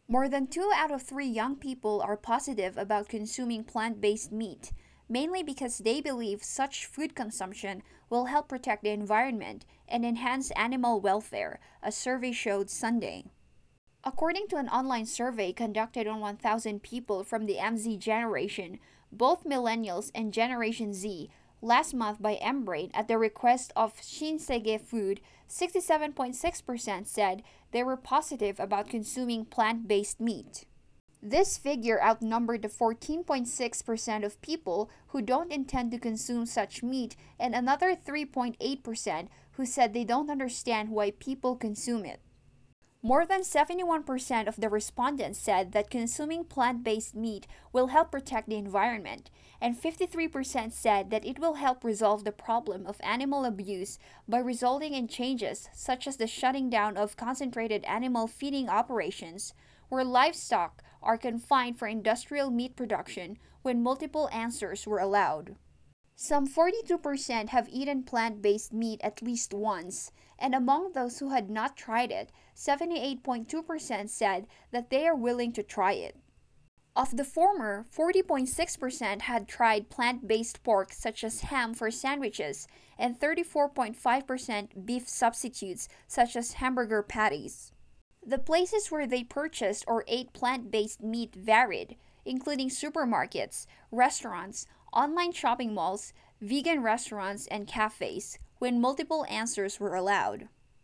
More than 2 out of 3 young people are positive about consuming plant based meat, mainly because they believe such food consumption will help protect the environment and enhance animal welfare, a survey showed Sunday. According to an online survey conducted on 1,000 people from the MZ generation, both millennials and Generation Z, last month by Mbrain at the request of Shinsege Food, 67.6% said they were positive about consuming plant based meat. This figure outnumbered the 14.6% of people who don't intend to consume such meat and another 3.8% who said they don't understand why people consume it. More than 71% of the respondents said that consuming plant based meat will help protect the environment, and 53% said that it will help resolve the problem of animal abuse by resulting in changes such as the shutting down of concentrated animal feeding operations, where livestock are confined for industrial meat production when multiple answers were allowed. Some 42% have eaten plant based meat at least once, and among those who had not tried it, 78.2% said that they are willing to try it. Of the former, 40.6% had tried plant based pork such as ham for sandwiches, and 34.5% beef substitutes such as hamburger patties. The places where they purchased or ate plant based meat varied, including supermarkets, restaurants, online shopping malls, vegan restaurants, and cafes, when multiple answers were allowed.